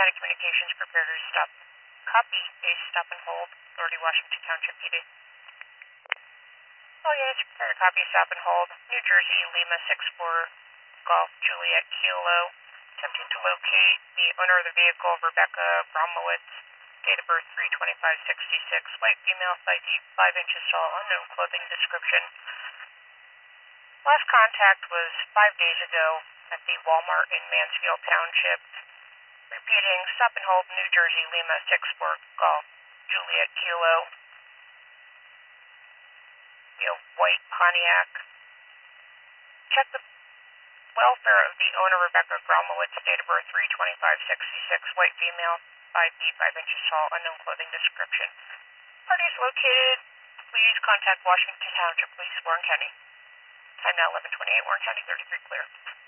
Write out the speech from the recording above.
County Communications prepared to stop. Copy a stop and hold. Authority, Washington Township PD. All units prepare to copy stop and hold. New Jersey, Lima 64 Golf Juliet Kilo. Attempting to locate the owner of the vehicle, Rebecca Bromowitz. Date of birth 3/25/66. White female, 5 feet 5 inches tall, unknown clothing description. Last contact was 5 days ago at the Walmart in Mansfield Township. Repeating, stop and hold, New Jersey, Lima 64 Golf Juliet Kilo. White Pontiac. Check the welfare of the owner, Rebecca Gromowitz, date of birth 3/25/66, white female, 5 feet 5 inches tall, unknown clothing description. Party is located. Please contact Washington Township Police, Warren County. Time now 11:28, Warren County 33 clear.